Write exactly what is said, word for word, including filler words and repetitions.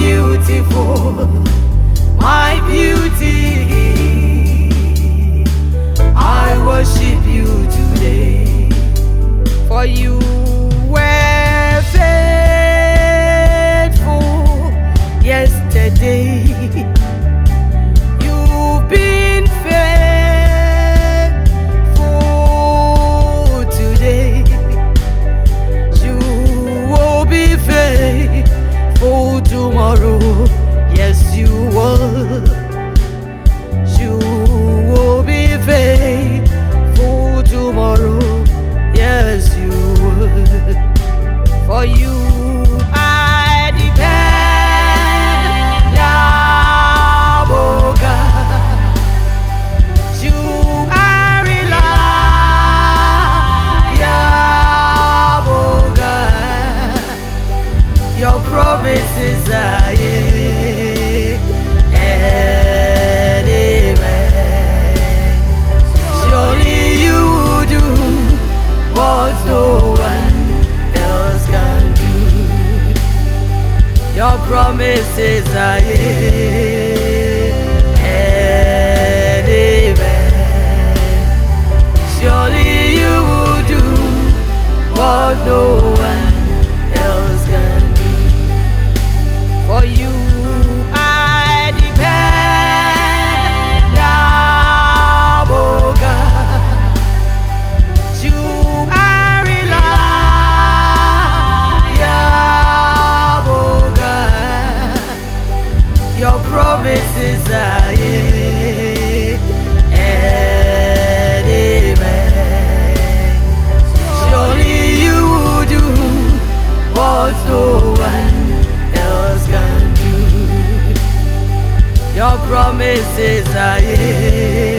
beautiful, my beauty. I worship you today, for you were faithful yesterday. You've been faithful today. You will be faithful tomorrow. Yes, you will. You will be faithful tomorrow. Yes, you will. For you I depend, oh God. You are reliable, God. Your promises are yea and amen. Surely you do what no one else can do. Your promises are yea and amen. Surely you do what no one else can do. For you I depend, oh God. You are reliable, God. Your promises are yea and amen. Surely you do what no one else can do. Your promises are yea